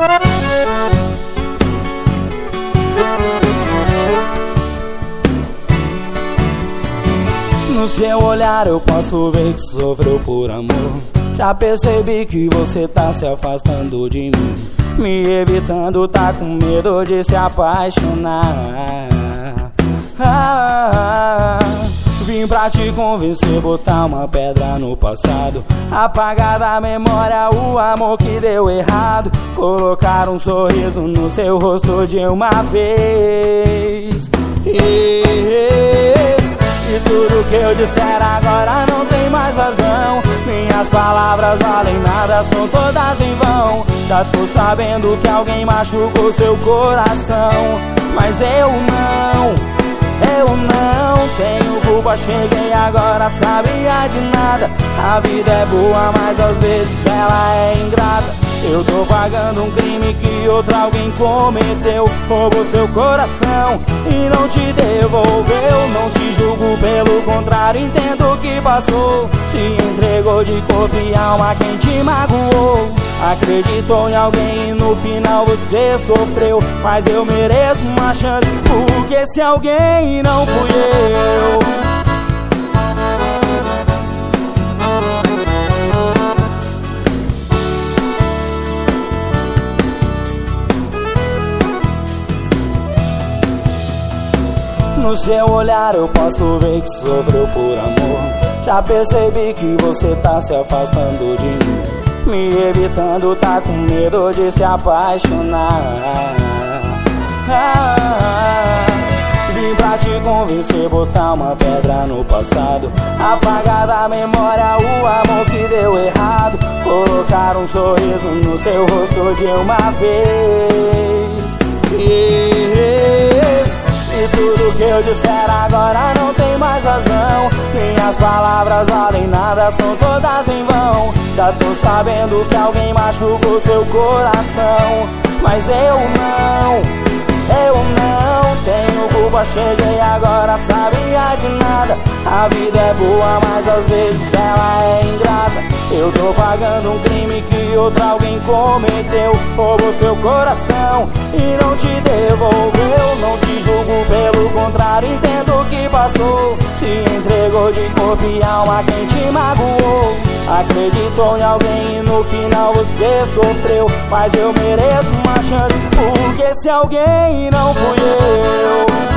No seu olhar eu posso ver que sofreu por amor. Já percebi que você tá se afastando de mim, me evitando, tá com medo de se apaixonar. Vim pra te convencer, botar uma pedra no passado, apagar da memória o amor que deu errado, colocar um sorriso no seu rosto de uma vez. E tudo que eu disser agora não tem mais razão. Minhas palavras valem nada, são todas em vão. Já tô sabendo que alguém machucou seu coração, mas eu não tenho culpa. Cheguei agora, sabia de nada. A vida é boa, mas às vezes ela é ingrata. Eu tô pagando um crime que outro alguém cometeu. Roubou seu coração e não te devolveu. Não te julgo, pelo contrário, entendo o que passou. Se entregou de corpo e alma quem te magoou. Acreditou em alguém e no final você sofreu. Mas eu mereço uma chance, porque esse alguém não fui eu. No seu olhar eu posso ver que sofreu por amor. Já percebi que você tá se afastando de mim, me evitando, tá com medo de se apaixonar. Vim pra te convencer, botar uma pedra no passado, apagar da memória o amor que deu errado, colocar um sorriso no seu rosto de uma vez. E tudo que eu disser agora não tem mais razão. Minhas palavras valem nada, são todas em vão. Já tô sabendo que alguém machucou seu coração, mas eu não tenho culpa. Cheguei agora, sabia de nada. A vida é boa, mas às vezes ela é ingrata. Eu tô pagando um crime que outro alguém cometeu. Roubou seu coração e não te devolveu. Não te julgo, pelo contrário, entendo o que passou. Se entregou de corpo e alma quem te magoou. Acreditou em alguém e no final você sofreu. Mas eu mereço uma chance, porque esse alguém não fui eu.